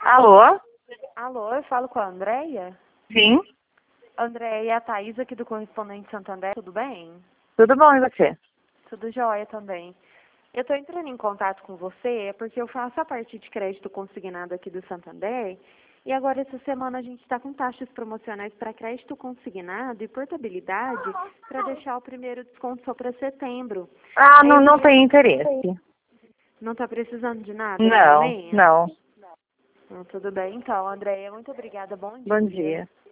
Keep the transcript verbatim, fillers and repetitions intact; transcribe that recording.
Alô? Alô, eu falo com a Andréia? Sim? Andréia, é a Thaís aqui do Correspondente Santander, tudo bem? Tudo bom, e você? Tudo jóia também. Eu estou entrando em contato com você porque eu faço a parte de crédito consignado aqui do Santander e agora essa semana a gente está com taxas promocionais para crédito consignado e portabilidade para deixar o primeiro desconto só para setembro. Ah, Aí não, eu não queria... tem interesse. Não está precisando de nada no Não, momento? não. Não, tudo bem então, Andréia. Muito obrigada. Bom Bom dia. dia.